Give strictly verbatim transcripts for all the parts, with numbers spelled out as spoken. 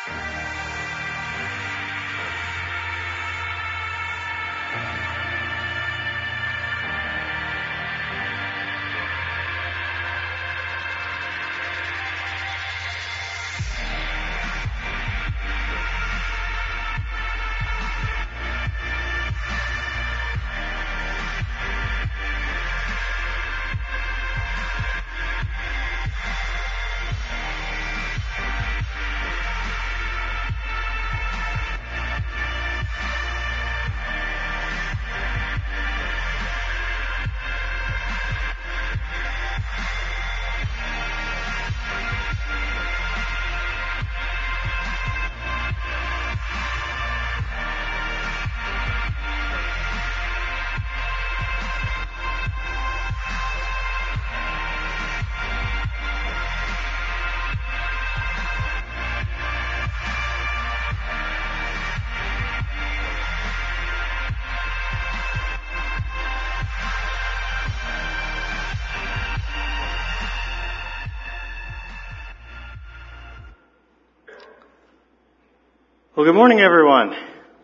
Well, good morning, everyone.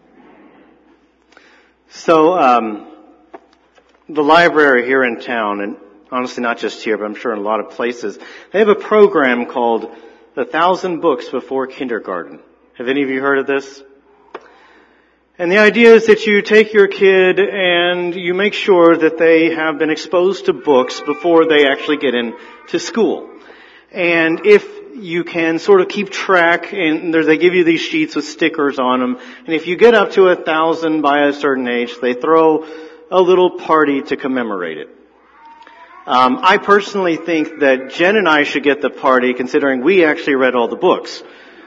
So, um, the library here in town, and honestly not just here, but I'm sure in a lot of places, they have a program called A Thousand Books Before Kindergarten. Have any of you heard of this? And the idea is that you take your kid and you make sure that they have been exposed to books before they actually get into school. And if you can sort of keep track, and they give you these sheets with stickers on them, and if you get up to a thousand by a certain age, they throw a little party to commemorate it. Um, I personally think that Jen and I should get the party, considering we actually read all the books.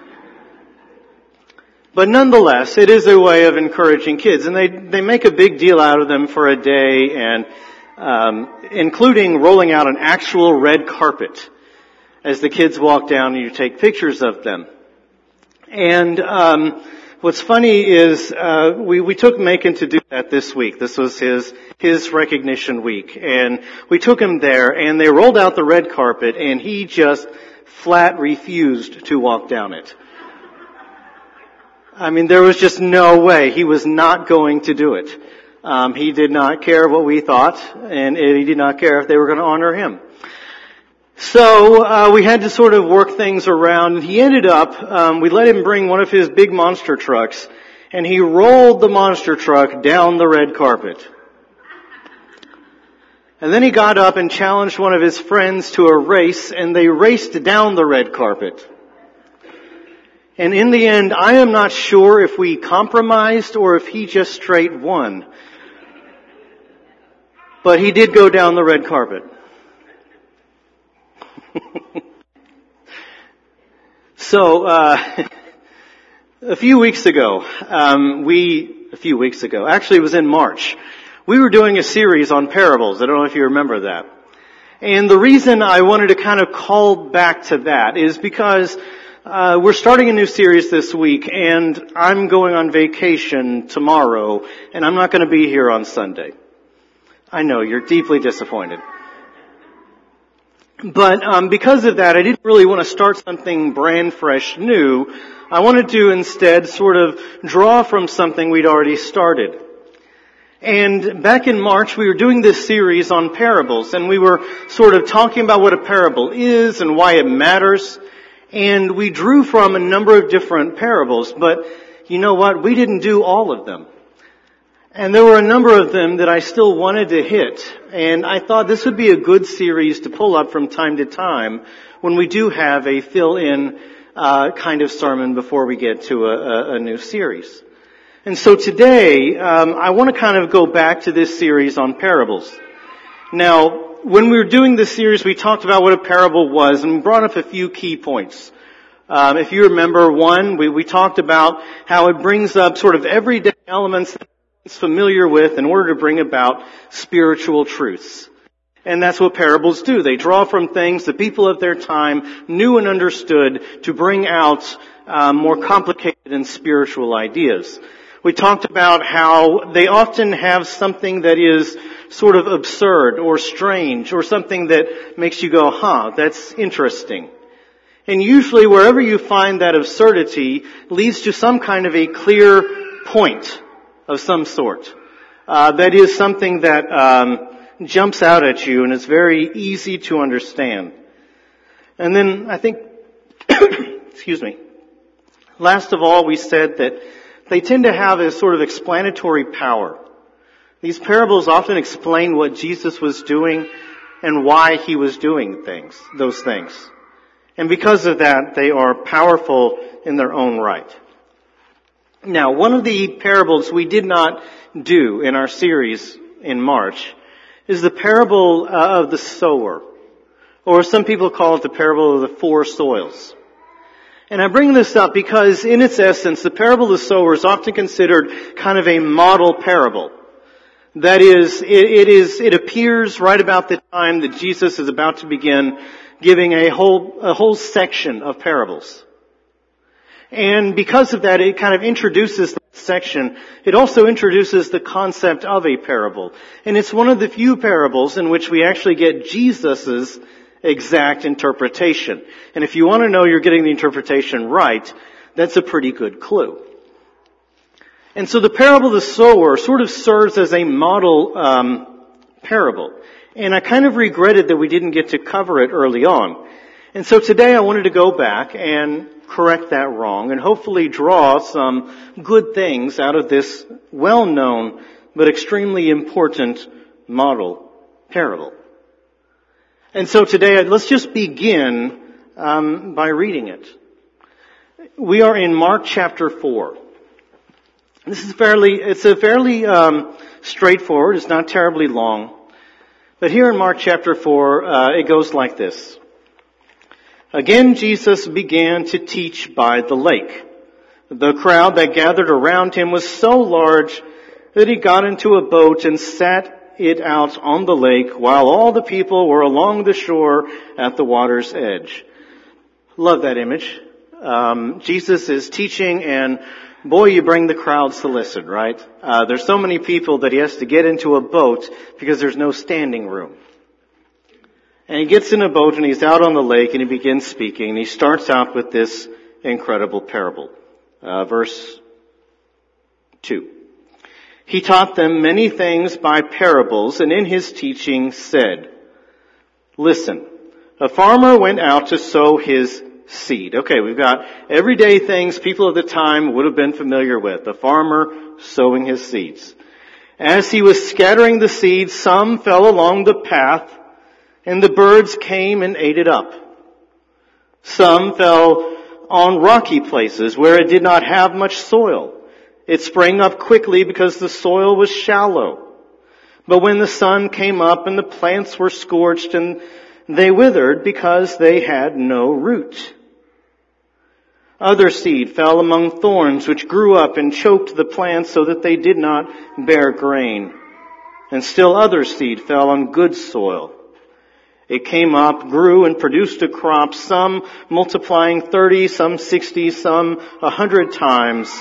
But nonetheless, it is a way of encouraging kids, and they they make a big deal out of them for a day, and um, including rolling out an actual red carpet as the kids walk down and you take pictures of them. And um, what's funny is uh, we we took Macon to do that this week. This was his his recognition week, and we took him there, and they rolled out the red carpet, and he just flat refused to walk down it. I mean, there was just no way. He was not going to do it. Um, he did not care what we thought, and he did not care if they were going to honor him. So uh, we had to sort of work things around, and he ended up, um, we let him bring one of his big monster trucks, and he rolled the monster truck down the red carpet. And then he got up and challenged one of his friends to a race, and they raced down the red carpet. And in the end, I am not sure if we compromised or if he just straight won. But he did go down the red carpet. So, uh, a few weeks ago, um, we, a few weeks ago, actually it was in March, we were doing a series on parables. I don't know if you remember that. And the reason I wanted to kind of call back to that is because uh, we're starting a new series this week, and I'm going on vacation tomorrow, and I'm not going to be here on Sunday. I know, you're deeply disappointed. But um, because of that, I didn't really want to start something brand fresh new. I wanted to instead sort of draw from something we'd already started. And back in March, we were doing this series on parables, and we were sort of talking about what a parable is and why it matters. And we drew from a number of different parables, but you know what? We didn't do all of them. And there were a number of them that I still wanted to hit. And I thought this would be a good series to pull up from time to time when we do have a fill-in uh, kind of sermon before we get to a, a, a new series. And so today, um, I want to kind of go back to this series on parables. Now, when we were doing this series, we talked about what a parable was and we brought up a few key points. Um, if you remember, one, we, we talked about how it brings up sort of everyday elements that it's familiar with in order to bring about spiritual truths. And that's what parables do. They draw from things the people of their time knew and understood to bring out um, more complicated and spiritual ideas. We talked about how they often have something that is sort of absurd or strange or something that makes you go, huh, that's interesting. And usually wherever you find that absurdity leads to some kind of a clear point of some sort. Uh, that is something that um, jumps out at you and is very easy to understand. And then I think, excuse me, last of all we said that they tend to have a sort of explanatory power. These parables often explain what Jesus was doing and why he was doing things, those things. And because of that, they are powerful in their own right. Now, one of the parables we did not do in our series in March is the parable uh, of the sower, or some people call it the parable of the four soils. And I bring this up because in its essence, the parable of the sower is often considered kind of a model parable. That is, it, it is, it appears right about the time that Jesus is about to begin giving a whole, a whole section of parables. And because of that, it kind of introduces that section. It also introduces the concept of a parable. And it's one of the few parables in which we actually get Jesus' exact interpretation. And if you want to know you're getting the interpretation right, that's a pretty good clue. And so the parable of the sower sort of serves as a model um, parable. And I kind of regretted that we didn't get to cover it early on. And so today I wanted to go back and correct that wrong and hopefully draw some good things out of this well-known but extremely important model parable. And so today let's just begin um, by reading it. We are in Mark chapter four. This is fairly, it's a fairly um, straightforward, it's not terribly long. But here in Mark chapter four, uh, it goes like this. Again, Jesus began to teach by the lake. The crowd that gathered around him was so large that he got into a boat and sat it out on the lake while all the people were along the shore at the water's edge. Love that image. Um, Jesus is teaching and boy, you bring the crowds to listen, right? Uh, there's so many people that he has to get into a boat because there's no standing room. And he gets in a boat and he's out on the lake and he begins speaking. And he starts out with this incredible parable. Uh, verse two. He taught them many things by parables and in his teaching said, listen, a farmer went out to sow his seed. Okay, we've got everyday things people of the time would have been familiar with. The farmer sowing his seeds. As he was scattering the seeds, some fell along the path, and the birds came and ate it up. Some fell on rocky places where it did not have much soil. It sprang up quickly because the soil was shallow. But when the sun came up and the plants were scorched and they withered because they had no root. Other seed fell among thorns which grew up and choked the plants so that they did not bear grain. And still other seed fell on good soil. It came up, grew, and produced a crop, some multiplying thirty, some sixty, some a hundred times.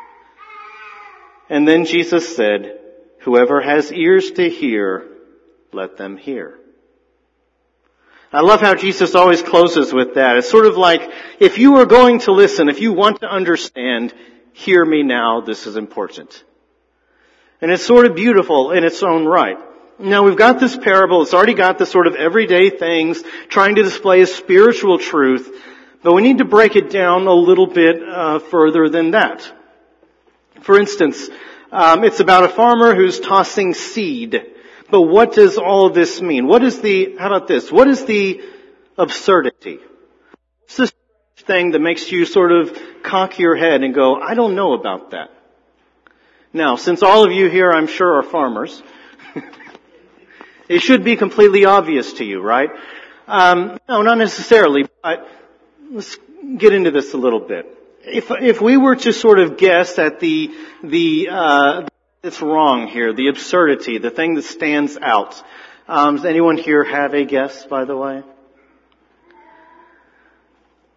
And then Jesus said, whoever has ears to hear, let them hear. I love how Jesus always closes with that. It's sort of like, if you are going to listen, if you want to understand, hear me now, this is important. And it's sort of beautiful in its own right. Now we've got this parable, it's already got the sort of everyday things, trying to display a spiritual truth, but we need to break it down a little bit uh, further than that. For instance, um, it's about a farmer who's tossing seed. But what does all of this mean? What is the, how about this? What is the absurdity? What's this thing that makes you sort of cock your head and go, I don't know about that? Now, since all of you here, I'm sure, are farmers, it should be completely obvious to you, right? Um, no, not necessarily, but let's get into this a little bit. If, if we were to sort of guess at the, the, uh, it's wrong here, the absurdity, the thing that stands out. Um, does anyone here have a guess, by the way?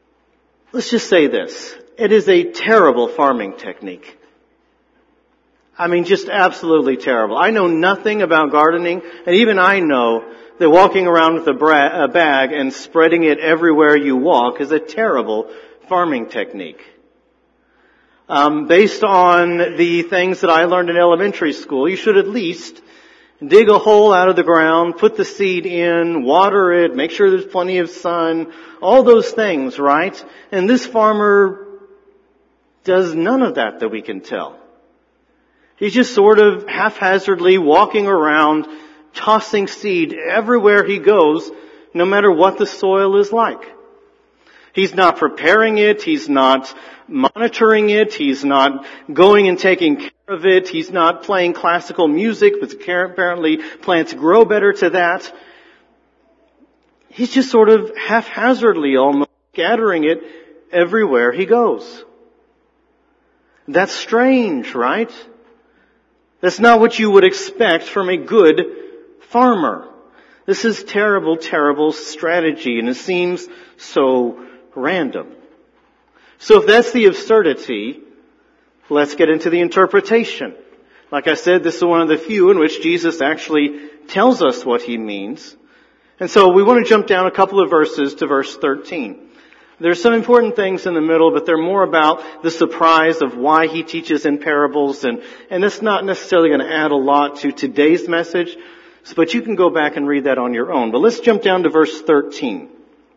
Let's just say this. It is a terrible farming technique. I mean, just absolutely terrible. I know nothing about gardening, and even I know that walking around with a, bra- a bag and spreading it everywhere you walk is a terrible farming technique. Um, based on the things that I learned in elementary school, you should at least dig a hole out of the ground, put the seed in, water it, make sure there's plenty of sun, all those things, right? And this farmer does none of that that we can tell. He's just sort of haphazardly walking around, tossing seed everywhere he goes, no matter what the soil is like. He's not preparing it, he's not monitoring it, he's not going and taking care of it, he's not playing classical music, but apparently plants grow better to that. He's just sort of haphazardly almost scattering it everywhere he goes. That's strange, right? That's not what you would expect from a good farmer. This is terrible, terrible strategy, and it seems so random. So if that's the absurdity, let's get into the interpretation. Like I said, this is one of the few in which Jesus actually tells us what he means. And so we want to jump down a couple of verses to verse thirteen. There's some important things in the middle, but they're more about the surprise of why he teaches in parables, and, and it's not necessarily going to add a lot to today's message, but you can go back and read that on your own. But let's jump down to verse thirteen.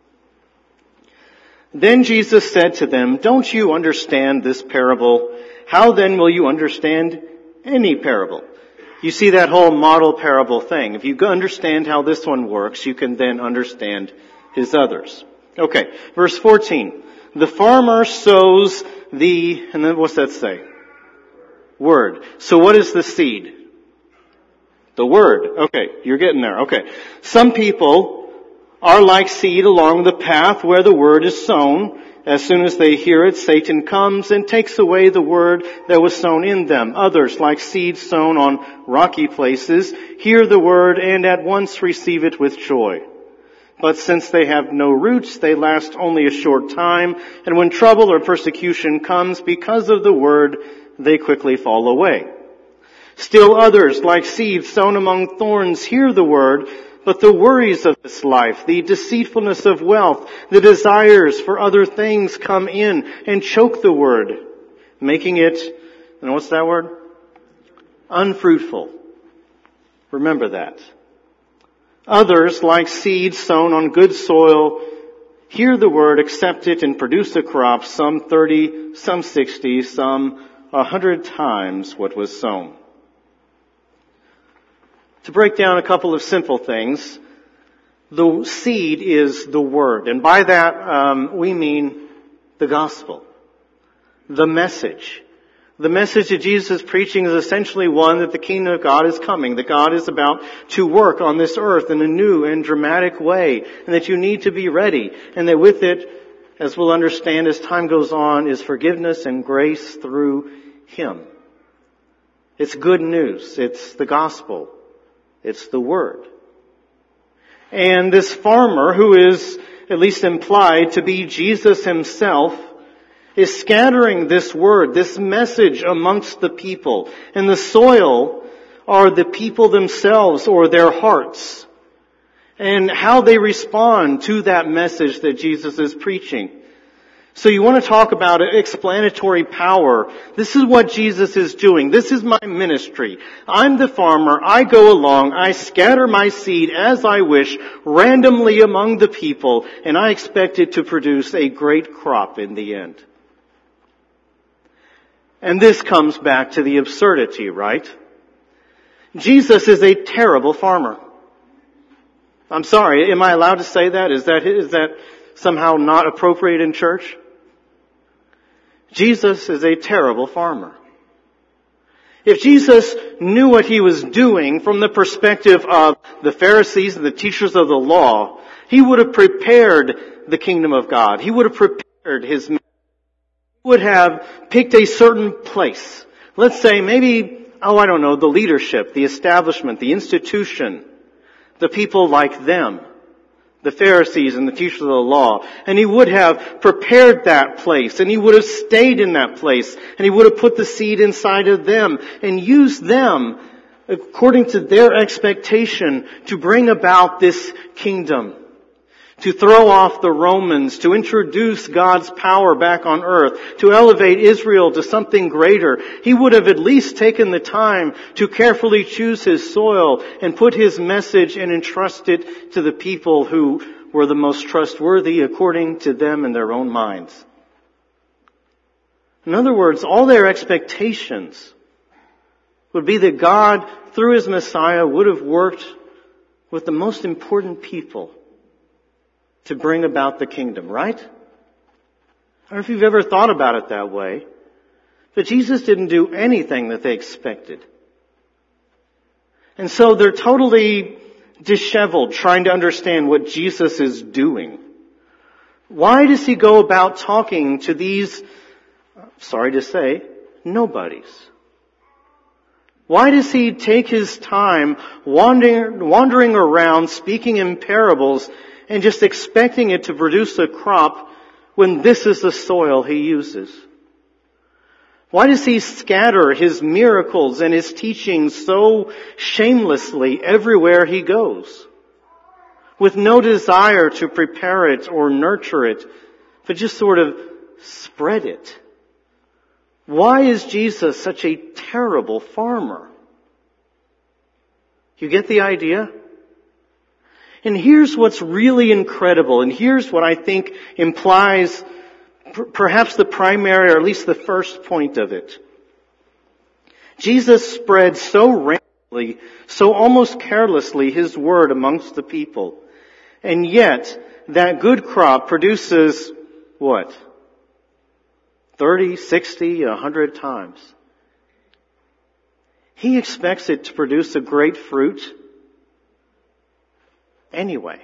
Then Jesus said to them, "Don't you understand this parable? How then will you understand any parable?" You see that whole model parable thing. If you understand how this one works, you can then understand his others. Okay, verse fourteen. The farmer sows the, and then what's that say? Word. So what is the seed? The word. Okay, you're getting there. Okay. Some people are like seed along the path where the word is sown. As soon as they hear it, Satan comes and takes away the word that was sown in them. Others, like seed sown on rocky places, hear the word and at once receive it with joy. But since they have no roots, they last only a short time, and when trouble or persecution comes because of the word, they quickly fall away. Still others, like seeds sown among thorns, hear the word, but the worries of this life, the deceitfulness of wealth, the desires for other things come in and choke the word, making it, and what's that word? Unfruitful. Remember that. Others, like seeds sown on good soil, hear the word, accept it, and produce a crop, some thirty, some sixty, some a hundred times what was sown. To break down a couple of simple things, the seed is the word. And by that, um, we mean the gospel, the message. The message that Jesus is preaching is essentially one that the kingdom of God is coming, that God is about to work on this earth in a new and dramatic way, and that you need to be ready, and that with it, as we'll understand as time goes on, is forgiveness and grace through Him. It's good news. It's the gospel. It's the word. And this farmer, who is at least implied to be Jesus himself, is scattering this word, this message amongst the people. And the soil are the people themselves or their hearts. And how they respond to that message that Jesus is preaching. So you want to talk about explanatory power. This is what Jesus is doing. This is my ministry. I'm the farmer. I go along. I scatter my seed as I wish, randomly among the people, and I expect it to produce a great crop in the end. And this comes back to the absurdity, right? Jesus is a terrible farmer. I'm sorry, am I allowed to say that? Is that, is that somehow not appropriate in church? Jesus is a terrible farmer. If Jesus knew what he was doing from the perspective of the Pharisees and the teachers of the law, he would have prepared the kingdom of God. He would have prepared his ministry. He would have picked a certain place. Let's say maybe, oh, I don't know, the leadership, the establishment, the institution, the people like them, the Pharisees and the teachers of the law. And he would have prepared that place, and he would have stayed in that place, and he would have put the seed inside of them and used them according to their expectation to bring about this kingdom, to throw off the Romans, to introduce God's power back on earth, to elevate Israel to something greater. He would have at least taken the time to carefully choose his soil and put his message and entrust it to the people who were the most trustworthy according to them in their own minds. In other words, all their expectations would be that God, through his Messiah, would have worked with the most important people to bring about the kingdom, right? I don't know if you've ever thought about it that way, but Jesus didn't do anything that they expected. And so they're totally disheveled trying to understand what Jesus is doing. Why does he go about talking to these, sorry to say, nobodies? Why does he take his time wandering, wandering around speaking in parables and just expecting it to produce a crop when this is the soil he uses? Why does he scatter his miracles and his teachings so shamelessly everywhere he goes, with no desire to prepare it or nurture it, but just sort of spread it? Why is Jesus such a terrible farmer? You get the idea? And here's what's really incredible, and here's what I think implies p- perhaps the primary, or at least the first point of it. Jesus spread so randomly, so almost carelessly, his word amongst the people. And yet, that good crop produces, what? thirty, sixty, a hundred times. He expects it to produce a great fruit anyway.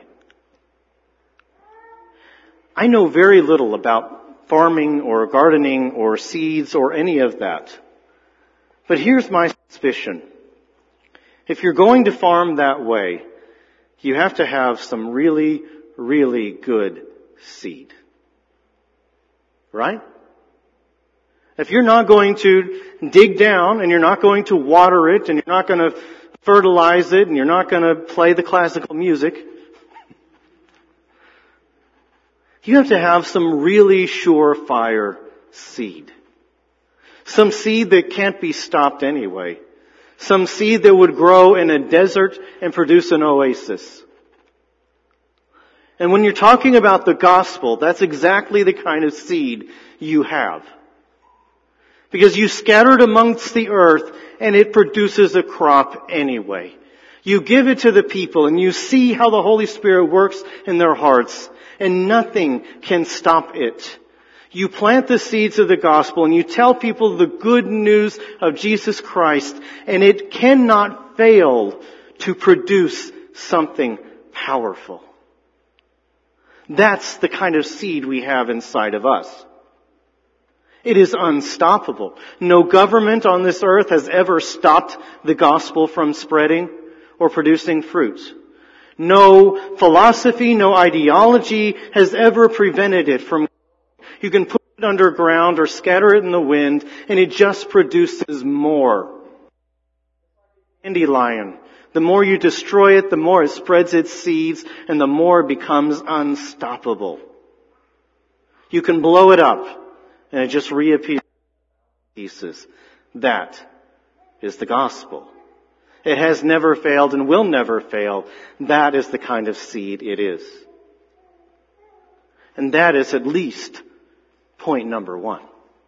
I know very little about farming or gardening or seeds or any of that. But here's my suspicion. If you're going to farm that way, you have to have some really, really good seed. Right? If you're not going to dig down and you're not going to water it and you're not going to fertilize it and you're not going to play the classical music, you have to have some really surefire seed. Some seed that can't be stopped anyway. Some seed that would grow in a desert and produce an oasis. And when you're talking about the gospel, that's exactly the kind of seed you have. Because you scatter it amongst the earth and it produces a crop anyway. You give it to the people and you see how the Holy Spirit works in their hearts and nothing can stop it. You plant the seeds of the gospel and you tell people the good news of Jesus Christ, and it cannot fail to produce something powerful. That's the kind of seed we have inside of us. It is unstoppable. No government on this earth has ever stopped the gospel from spreading or producing fruit. No philosophy, no ideology has ever prevented it from. You can put it underground or scatter it in the wind and it just produces more. Dandelion. The more you destroy it, the more it spreads its seeds and the more it becomes unstoppable. You can blow it up and it just reappears in pieces. That is the gospel. It has never failed and will never fail. That is the kind of seed it is. And that is at least point number one.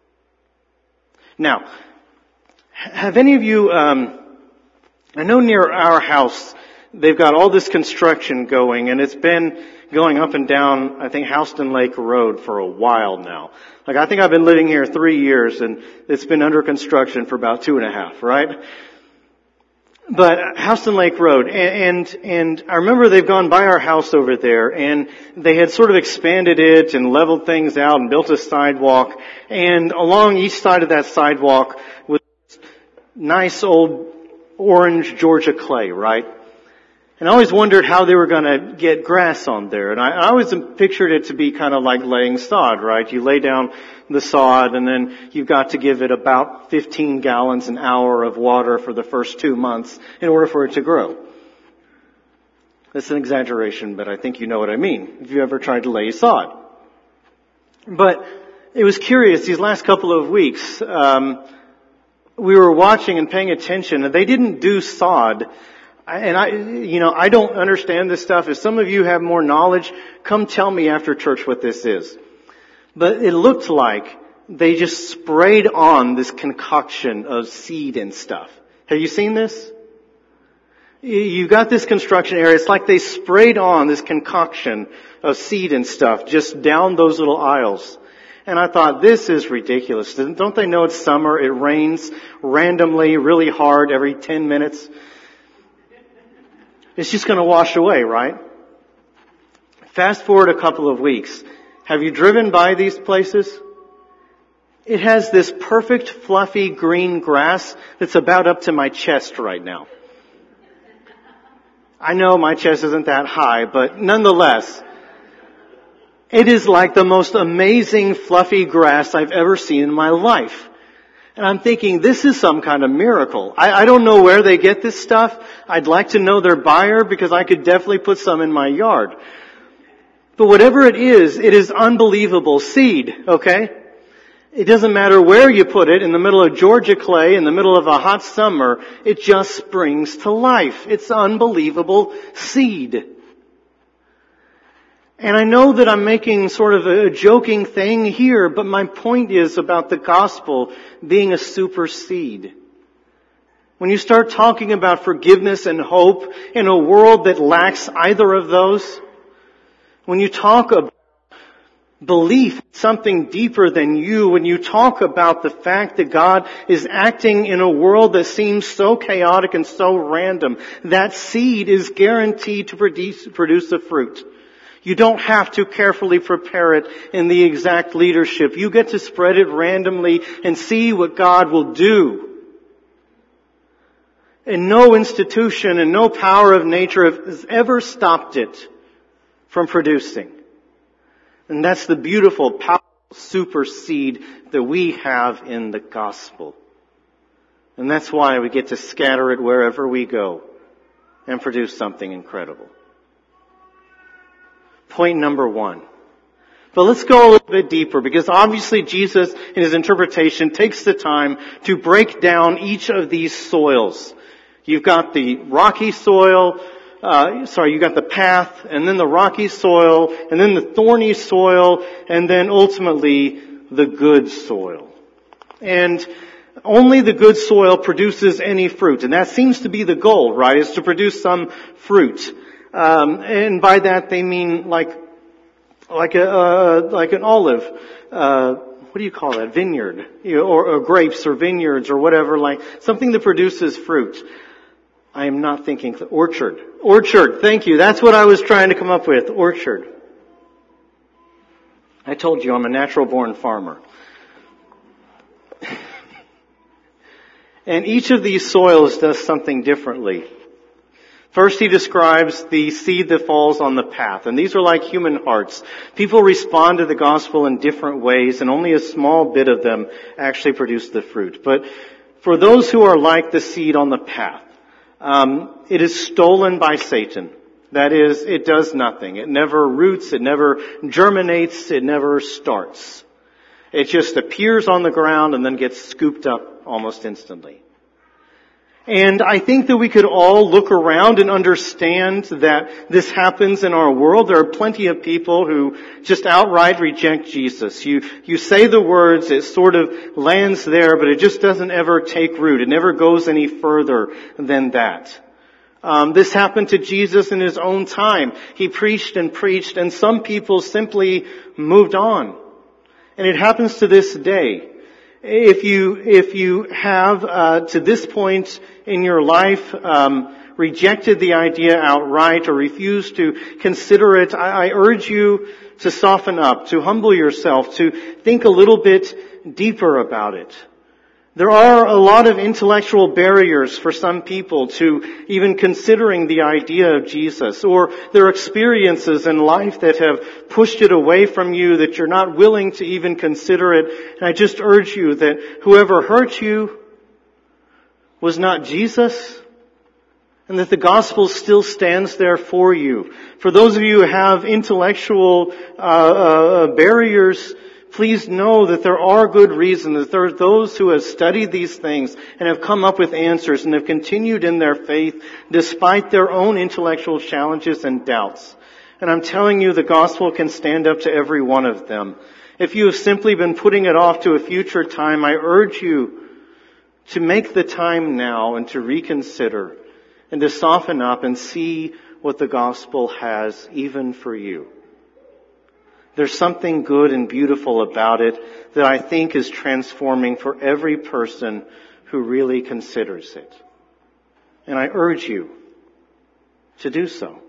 Now, have any of you, um, I know near our house, they've got all this construction going, and it's been going up and down, I think, Houston Lake Road for a while now. Like, I think I've been living here three years, and it's been under construction for about two and a half, right? But Houston Lake Road, and, and, and I remember they've gone by our house over there, and they had sort of expanded it and leveled things out and built a sidewalk, and along each side of that sidewalk was nice old orange Georgia clay, right? And I always wondered how they were going to get grass on there. And I, I always pictured it to be kind of like laying sod, right? You lay down the sod and then you've got to give it about fifteen gallons an hour of water for the first two months in order for it to grow. That's an exaggeration, but I think you know what I mean if you ever tried to lay sod. But it was curious, these last couple of weeks, um, we were watching and paying attention, and they didn't do sod. And I, you know, I don't understand this stuff. If some of you have more knowledge, come tell me after church what this is. But it looked like they just sprayed on this concoction of seed and stuff. Have you seen this? You've got this construction area. It's like they sprayed on this concoction of seed and stuff just down those little aisles. And I thought, this is ridiculous. Don't they know it's summer? It rains randomly, really hard every ten minutes. It's just going to wash away, right? Fast forward a couple of weeks. Have you driven by these places? It has this perfect, fluffy green grass that's about up to my chest right now. I know my chest isn't that high, but nonetheless, it is like the most amazing, fluffy grass I've ever seen in my life. And I'm thinking, this is some kind of miracle. I, I don't know where they get this stuff. I'd like to know their buyer because I could definitely put some in my yard. But whatever it is, it is unbelievable seed, okay? It doesn't matter where you put it, in the middle of Georgia clay, in the middle of a hot summer, it just springs to life. It's unbelievable seed. And I know that I'm making sort of a joking thing here, but my point is about the gospel being a super seed. When you start talking about forgiveness and hope in a world that lacks either of those, when you talk about belief, something deeper than you, when you talk about the fact that God is acting in a world that seems so chaotic and so random, that seed is guaranteed to produce, produce a fruit. You don't have to carefully prepare it in the exact leadership. You get to spread it randomly and see what God will do. And no institution and no power of nature has ever stopped it from producing. And that's the beautiful, powerful super seed that we have in the gospel. And that's why we get to scatter it wherever we go and produce something incredible. Point number one. But let's go a little bit deeper, because obviously Jesus, in his interpretation, takes the time to break down each of these soils. You've got the rocky soil, uh, sorry, you've got the path, and then the rocky soil, and then the thorny soil, and then ultimately the good soil. And only the good soil produces any fruit. And that seems to be the goal, right? Is to produce some fruit. Um, and by that they mean like, like a, uh, like an olive, uh, what do you call that? Vineyard, you know, or, or grapes or vineyards or whatever, like something that produces fruit. I am not thinking orchard. Orchard, thank you. That's what I was trying to come up with. Orchard. I told you I'm a natural born farmer. And each of these soils does something differently. First, he describes the seed that falls on the path. And these are like human hearts. People respond to the gospel in different ways, and only a small bit of them actually produce the fruit. But for those who are like the seed on the path, um, it is stolen by Satan. That is, it does nothing. It never roots, it never germinates, it never starts. It just appears on the ground and then gets scooped up almost instantly. And I think that we could all look around and understand that this happens in our world. There are plenty of people who just outright reject Jesus. You, you say the words, it sort of lands there, but it just doesn't ever take root. It never goes any further than that. Um, this happened to Jesus in his own time. He preached and preached, and some people simply moved on. And it happens to this day. If you, if you have, uh, to this point in your life, um, rejected the idea outright or refused to consider it, I, I urge you to soften up, to humble yourself, to think a little bit deeper about it. There are a lot of intellectual barriers for some people to even considering the idea of Jesus, or their experiences in life that have pushed it away from you, that you're not willing to even consider it. And I just urge you that whoever hurt you was not Jesus, and that the gospel still stands there for you. For those of you who have intellectual uh, uh, barriers, please know that there are good reasons, that there are those who have studied these things and have come up with answers and have continued in their faith despite their own intellectual challenges and doubts. And I'm telling you, the gospel can stand up to every one of them. If you have simply been putting it off to a future time, I urge you to make the time now and to reconsider and to soften up and see what the gospel has even for you. There's something good and beautiful about it that I think is transforming for every person who really considers it. And I urge you to do so.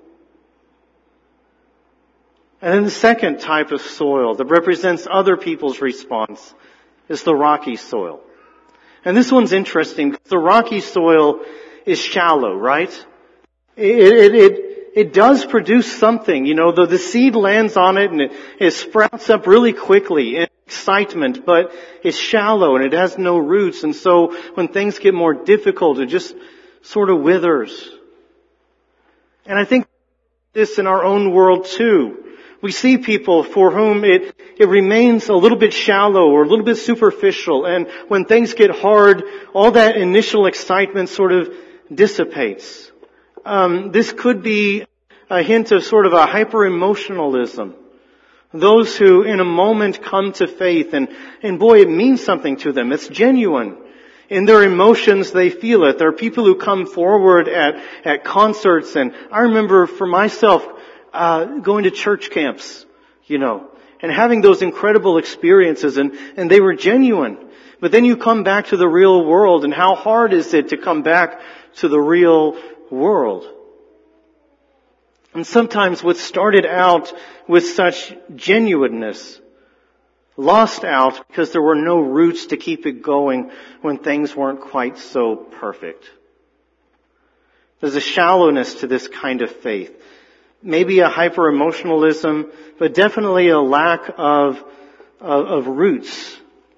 And then the second type of soil that represents other people's response is the rocky soil. And this one's interesting because the rocky soil is shallow, right? It, it, it, it does produce something. You know, the, the seed lands on it and it, it sprouts up really quickly in excitement, but it's shallow and it has no roots. And so when things get more difficult, it just sort of withers. And I think this in our own world too. We see people for whom it, it remains a little bit shallow or a little bit superficial. And when things get hard, all that initial excitement sort of dissipates. Um, this could be a hint of sort of a hyper-emotionalism. Those who in a moment come to faith and, and boy, it means something to them. It's genuine. In their emotions, they feel it. There are people who come forward at, at concerts, and I remember for myself, Uh, going to church camps, you know, and having those incredible experiences, and, and they were genuine. But then you come back to the real world, and how hard is it to come back to the real world? And sometimes what started out with such genuineness lost out because there were no roots to keep it going when things weren't quite so perfect. There's a shallowness to this kind of faith. Maybe a hyper-emotionalism, but definitely a lack of, of, of roots.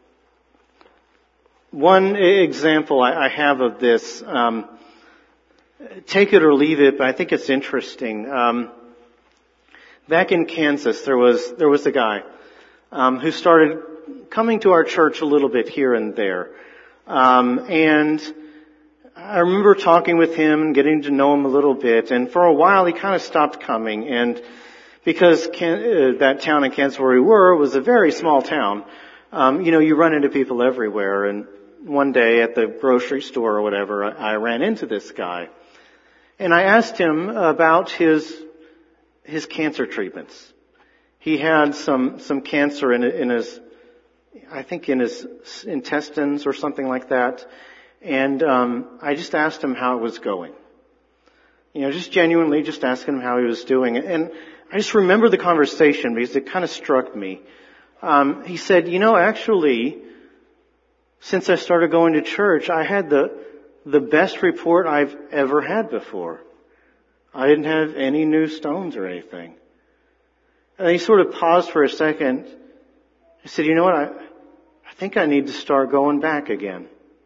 One example I, I have of this, um, take it or leave it, but I think it's interesting. Um, back in Kansas, there was there was a guy um, who started coming to our church a little bit here and there, um, and I remember talking with him and getting to know him a little bit, and for a while he kind of stopped coming, and because Can- uh, that town in Kansas where we were was a very small town, um, you know, you run into people everywhere, and one day at the grocery store or whatever, I, I ran into this guy, and I asked him about his his cancer treatments. He had some some cancer in, in his, I think in his intestines or something like that. And um I just asked him how it was going. You know, just genuinely just asking him how he was doing. And I just remember the conversation because it kind of struck me. Um he said, you know, actually, since I started going to church, I had the the best report I've ever had before. I didn't have any new stones or anything. And he sort of paused for a second. He said, you know what, I, I think I need to start going back again.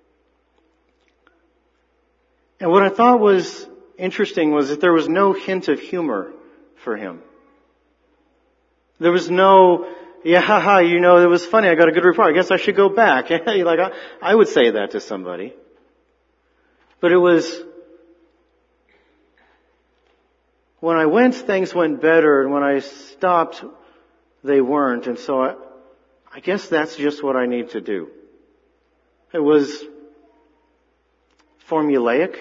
And what I thought was interesting was that there was no hint of humor for him. There was no, yeah, haha, you know, it was funny, I got a good report, I guess I should go back. like, I, I would say that to somebody. But it was, when I went, things went better, and when I stopped, they weren't. And so I, I guess that's just what I need to do. It was formulaic,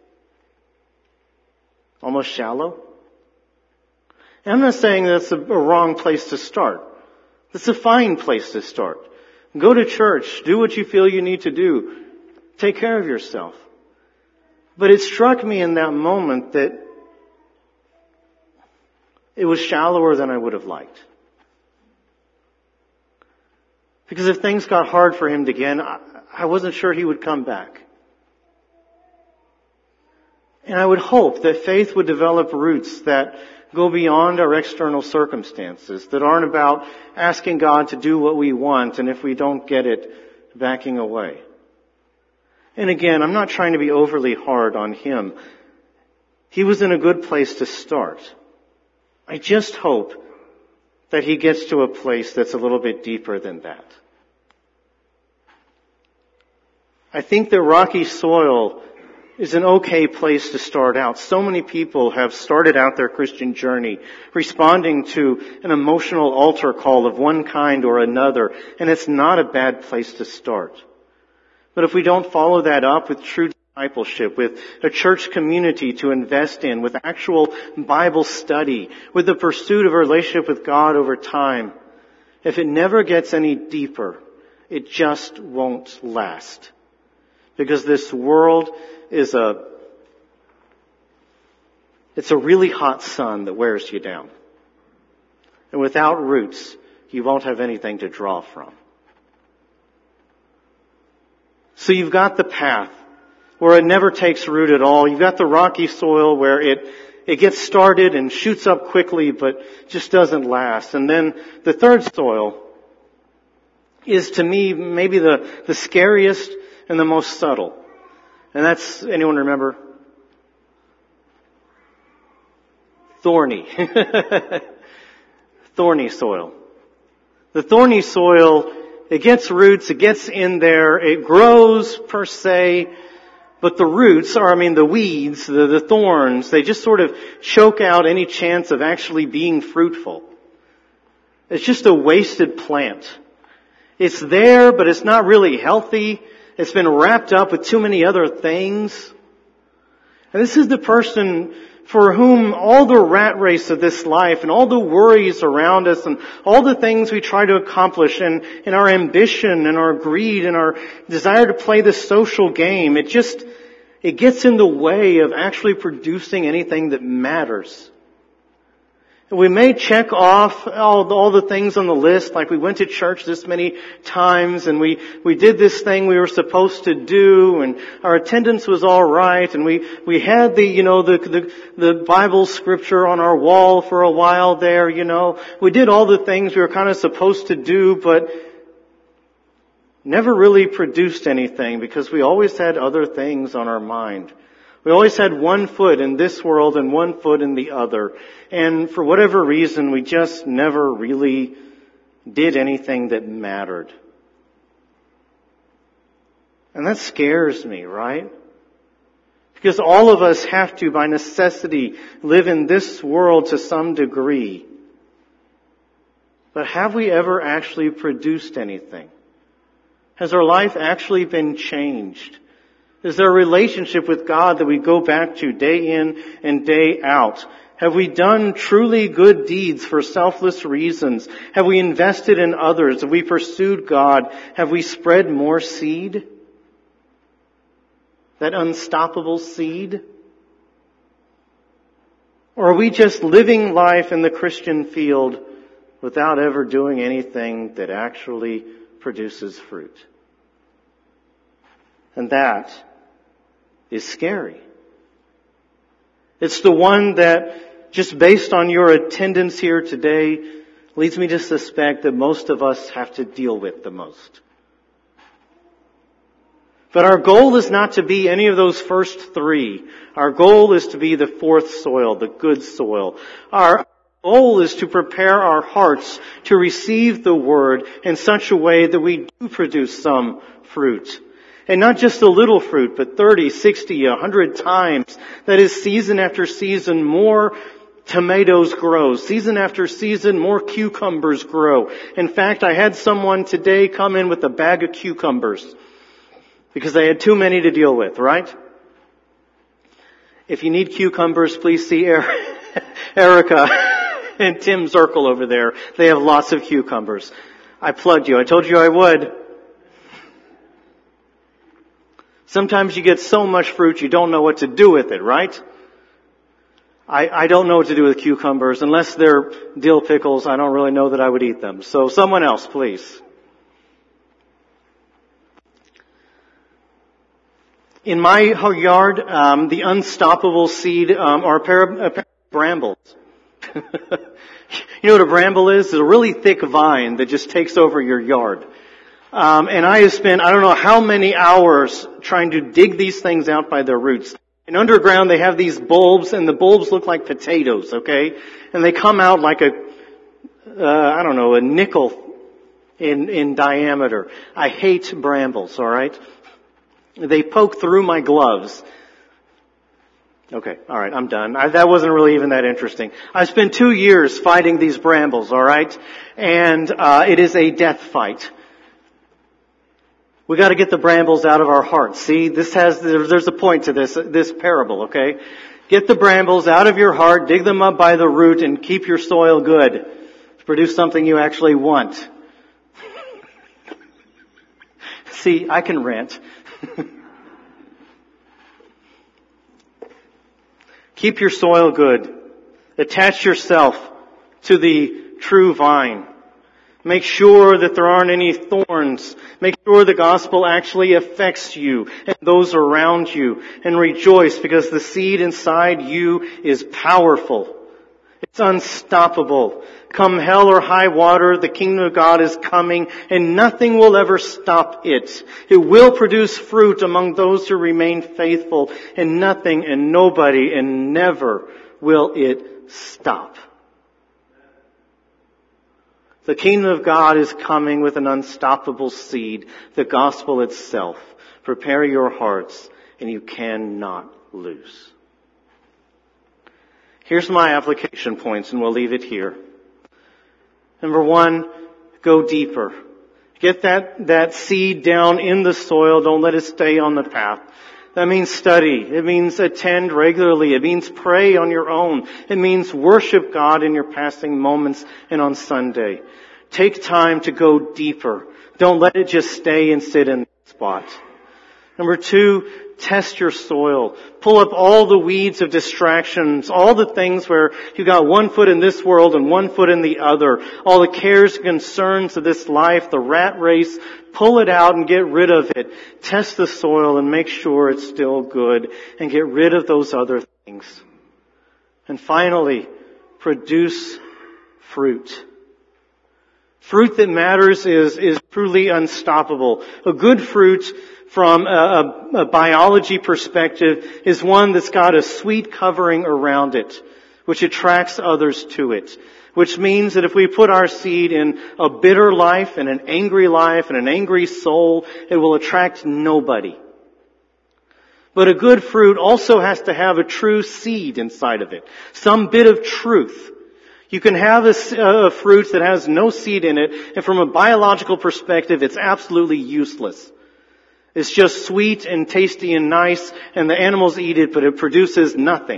almost shallow. And I'm not saying that's a, a wrong place to start. It's a fine place to start. Go to church, do what you feel you need to do, take care of yourself. But it struck me in that moment that it was shallower than I would have liked. Because if things got hard for him again, I wasn't sure he would come back. And I would hope that faith would develop roots that go beyond our external circumstances, that aren't about asking God to do what we want, and if we don't get it, backing away. And again, I'm not trying to be overly hard on him. He was in a good place to start. I just hope that he gets to a place that's a little bit deeper than that. I think that rocky soil is an okay place to start out. So many people have started out their Christian journey responding to an emotional altar call of one kind or another, and it's not a bad place to start. But if we don't follow that up with true discipleship, with a church community to invest in, with actual Bible study, with the pursuit of a relationship with God over time, if it never gets any deeper, it just won't last. Because this world is a, it's a really hot sun that wears you down. And without roots, you won't have anything to draw from. So you've got the path where it never takes root at all. You've got the rocky soil where it, it gets started and shoots up quickly but just doesn't last. And then the third soil is, to me, maybe the, the scariest and the most subtle. And that's, anyone remember? Thorny. Thorny soil. The thorny soil, it gets roots, it gets in there, it grows per se, but the roots are, I mean, the weeds, the, the thorns, they just sort of choke out any chance of actually being fruitful. It's just a wasted plant. It's there, but it's not really healthy. It's been wrapped up with too many other things. And this is the person for whom all the rat race of this life and all the worries around us and all the things we try to accomplish and, and our ambition and our greed and our desire to play the social game, it just, it gets in the way of actually producing anything that matters. We may check off all, all the things on the list, like we went to church this many times and we, we did this thing we were supposed to do and our attendance was all right and we, we had the, you know, the, the, the Bible scripture on our wall for a while there, you know. We did all the things we were kind of supposed to do, but never really produced anything because we always had other things on our mind. We always had one foot in this world and one foot in the other. And for whatever reason, we just never really did anything that mattered. And that scares me, right? Because all of us have to, by necessity, live in this world to some degree. But have we ever actually produced anything? Has our life actually been changed? Is there a relationship with God that we go back to day in and day out? Have we done truly good deeds for selfless reasons? Have we invested in others? Have we pursued God? Have we spread more seed? That unstoppable seed? Or are we just living life in the Christian field without ever doing anything that actually produces fruit? And that is scary. It's the one that, just based on your attendance here today, leads me to suspect that most of us have to deal with the most. But our goal is not to be any of those first three. Our goal is to be the fourth soil, the good soil. Our goal is to prepare our hearts to receive the Word in such a way that we do produce some fruit. And not just a little fruit, but thirty, sixty, a hundred times. That is, season after season, more tomatoes grow. Season after season, more cucumbers grow. In fact, I had someone today come in with a bag of cucumbers because they had too many to deal with, right? If you need cucumbers, please see Erica and Tim Zirkle over there. They have lots of cucumbers. I plugged you. I told you I would. Sometimes you get so much fruit you don't know what to do with it, right? I, I don't know what to do with cucumbers. Unless they're dill pickles, I don't really know that I would eat them. So someone else, please. In my yard, um, the unstoppable seed um, are a pair of, a pair of brambles. You know what a bramble is? It's a really thick vine that just takes over your yard. Um, and I have spent, I don't know how many hours trying to dig these things out by their roots. And underground they have these bulbs, and the bulbs look like potatoes, okay? And they come out like a, uh, I don't know, a nickel in, in diameter. I hate brambles, alright? They poke through my gloves. Okay, alright, I'm done. I, that wasn't really even that interesting. I spent two years fighting these brambles, alright? And, uh, it is a death fight. We gotta get the brambles out of our hearts. See, this has, there's a point to this, this parable, okay? Get the brambles out of your heart, dig them up by the root, and keep your soil good. Produce something you actually want. See, I can rant. Keep your soil good. Attach yourself to the true vine. Make sure that there aren't any thorns. Make sure the gospel actually affects you and those around you. And rejoice because the seed inside you is powerful. It's unstoppable. Come hell or high water, the kingdom of God is coming and nothing will ever stop it. It will produce fruit among those who remain faithful, and nothing and nobody and never will it stop. The kingdom of God is coming with an unstoppable seed, the gospel itself. Prepare your hearts and you cannot lose. Here's my application points and we'll leave it here. Number one, go deeper. Get that, that seed down in the soil. Don't let it stay on the path. That means study. It means attend regularly. It means pray on your own. It means worship God in your passing moments and on Sunday. Take time to go deeper. Don't let it just stay and sit in that spot. Number two, test your soil. Pull up all the weeds of distractions, all the things where you got one foot in this world and one foot in the other, all the cares and concerns of this life, the rat race. Pull it out and get rid of it. Test the soil and make sure it's still good and get rid of those other things. And finally, produce fruit. Fruit that matters is, is truly unstoppable. A good fruit from a, a, a biology perspective is one that's got a sweet covering around it, which attracts others to it. Which means that if we put our seed in a bitter life and an angry life and an angry soul, it will attract nobody. But a good fruit also has to have a true seed inside of it. Some bit of truth. You can have a, a fruit that has no seed in it, and from a biological perspective, it's absolutely useless. It's just sweet and tasty and nice, and the animals eat it, but it produces nothing.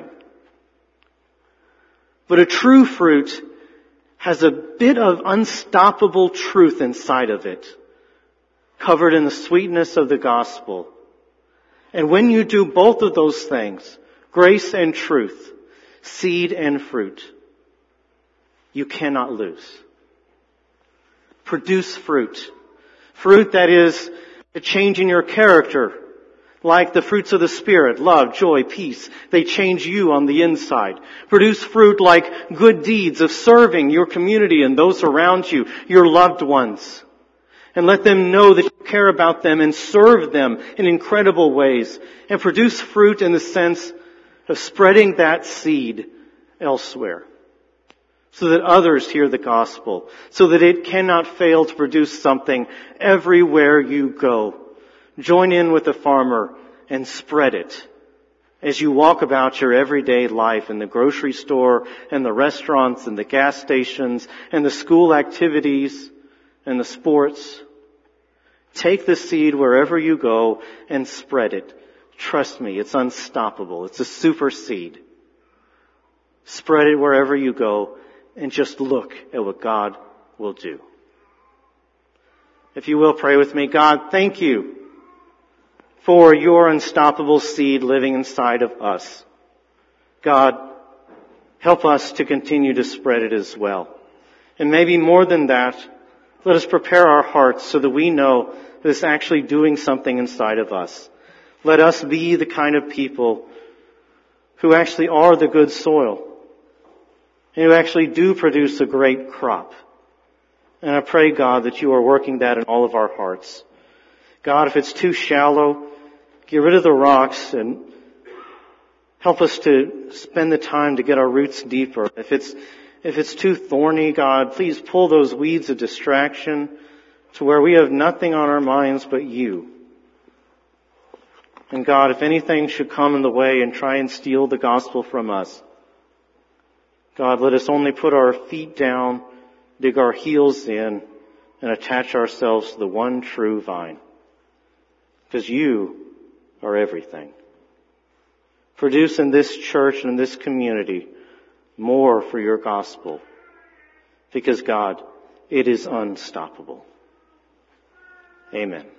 But a true fruit has a bit of unstoppable truth inside of it, covered in the sweetness of the gospel. And when you do both of those things, grace and truth, seed and fruit, you cannot lose. Produce fruit. Fruit that is a change in your character, like the fruits of the Spirit, love, joy, peace. They change you on the inside. Produce fruit like good deeds of serving your community and those around you, your loved ones. And let them know that you care about them and serve them in incredible ways. And produce fruit in the sense of spreading that seed elsewhere, so that others hear the gospel, so that it cannot fail to produce something everywhere you go. Join in with the farmer and spread it as you walk about your everyday life in the grocery store and the restaurants and the gas stations and the school activities and the sports. Take the seed wherever you go and spread it. Trust me, it's unstoppable. It's a super seed. Spread it wherever you go and just look at what God will do. If you will, pray with me. God, thank you for your unstoppable seed living inside of us. God, help us to continue to spread it as well. And maybe more than that, let us prepare our hearts so that we know that it's actually doing something inside of us. Let us be the kind of people who actually are the good soil and who actually do produce a great crop. And I pray, God, that you are working that in all of our hearts. God, if it's too shallow, get rid of the rocks and help us to spend the time to get our roots deeper. If it's, if it's too thorny, God, please pull those weeds of distraction to where we have nothing on our minds but you. And God, if anything should come in the way and try and steal the gospel from us, God, let us only put our feet down, dig our heels in, and attach ourselves to the one true vine. Because you are everything. Produce in this church and in this community more for your gospel. Because God, it is unstoppable. Amen.